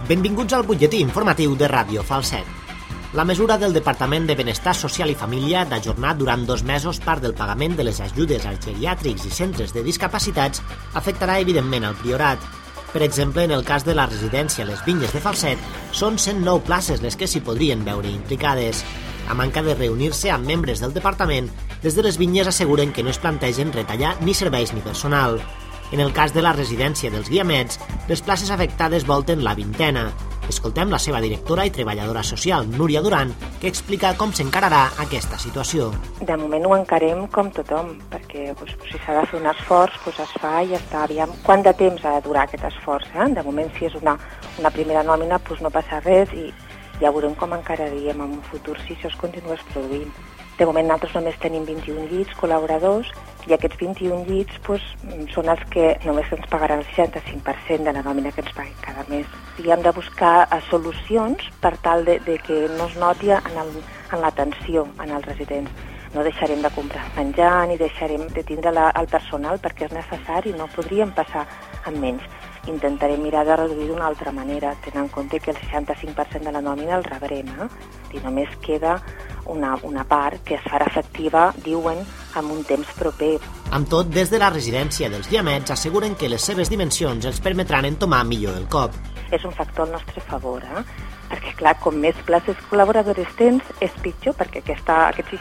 Benvinguts al butlletí informatiu de Ràdio Falset. La mesura del Departament de Benestar Social i Família d'ajornar durant 2 mesos part del pagament de les ajudes als geriàtrics i centres de discapacitats afectarà evidentment al Priorat. Per exemple, en el cas de la residència Les Vinyes de Falset, són 109 places les que s'hi podrien veure implicades. A manca de reunir-se amb membres del departament, des de Les Vinyes asseguren que no es plantegen retallar ni serveis ni personal. En el cas de la residència dels Guiamets, les places afectades volten la 20ena. Escoltem la seva directora i treballadora social, Núria Duran, que explica com s'encararà aquesta situació. De moment ho encarem com tothom, perquè si s'ha de fer un esforç, es fa i ja està. Aviam quant de temps ha de durar aquest esforç. De moment, si és una primera nòmina, no passa res i ja veurem com encararíem en un futur si això es continués produint. De moment nosaltres només tenim 21 llits col·laboradors i aquests 21 llits són els que només ens pagaran el 65% de la nòmina que ens paguen cada mes. I hem de buscar solucions per tal de que no es noti en l'atenció en els residents. No deixarem de comprar menjar ni deixarem de tindre el personal perquè és necessari, no podríem passar amb menys. Intentarem mirar de reduir d'una altra manera, tenint en compte que el 65% de la nòmina el rebrem, i només queda una part que es farà efectiva, diuen, en un temps proper. Amb tot, des de la residència dels Guiamets asseguren que les seves dimensions els permetran entomar millor el cop. És un factor al nostre favor, perquè, clar, com més places col·laboradores tens, és pitjor, perquè aquest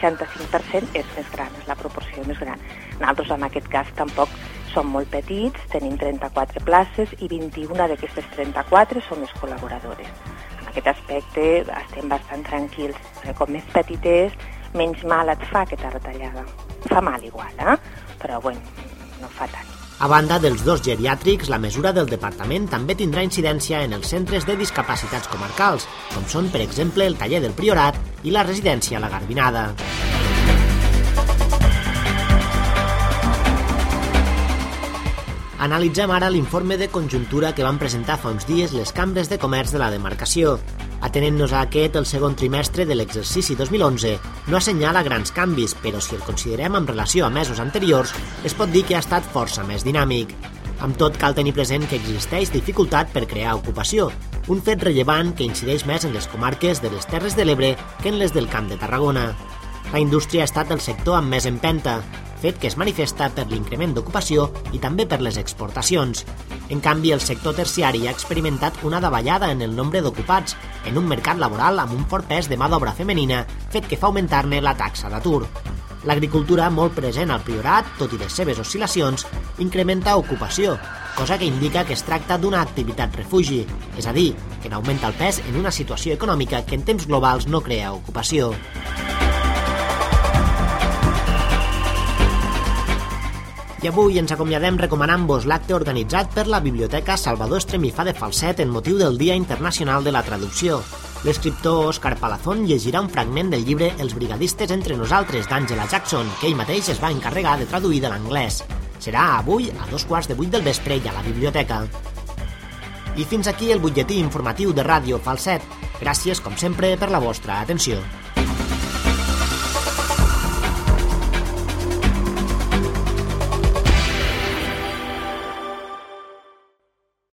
65% és més gran, és la proporció més gran. Nosaltres, en aquest cas, tampoc som molt petits, tenim 34 places i 21 d'aquestes 34 són les col·laboradores. En aquest aspecte estem bastant tranquils, perquè com més petit és, menys mal et fa aquesta retallada. Fa mal igual, però bueno, no fa tant. A banda dels 2 geriàtrics, la mesura del departament també tindrà incidència en els centres de discapacitats comarcals, com són, per exemple, el taller del Priorat i la residència La Garbinada. Analitzem ara l'informe de conjuntura que van presentar fa uns dies les cambres de comerç de la demarcació. Atenent-nos a aquest, el segon trimestre de l'exercici 2011 no assenyala grans canvis, però si el considerem en relació a mesos anteriors, es pot dir que ha estat força més dinàmic. Amb tot, cal tenir present que existeix dificultat per crear ocupació, un fet rellevant que incideix més en les comarques de les Terres de l'Ebre que en les del Camp de Tarragona. La indústria ha estat el sector amb més empenta, fet que es manifesta per l'increment d'ocupació i també per les exportacions. En canvi, el sector terciari ha experimentat una davallada en el nombre d'ocupats, en un mercat laboral amb un fort pes de mà d'obra femenina, fet que fa augmentar-ne la taxa d'atur. L'agricultura, molt present al Priorat, tot i les seves oscil·lacions, incrementa ocupació, cosa que indica que es tracta d'una activitat refugi, és a dir, que n'augmenta el pes en una situació econòmica que en temps globals no crea ocupació. I avui ens acomiadem recomanant-vos l'acte organitzat per la Biblioteca Salvador Estremifà de Falset en motiu del Dia Internacional de la Traducció. L'escriptor Òscar Palazón llegirà un fragment del llibre Els brigadistes entre nosaltres d'Angela Jackson, que ell mateix es va encarregar de traduir de l'anglès. Serà avui a 7:15 del vespre i a la biblioteca. I fins aquí el butlletí informatiu de Ràdio Falset. Gràcies, com sempre, per la vostra atenció.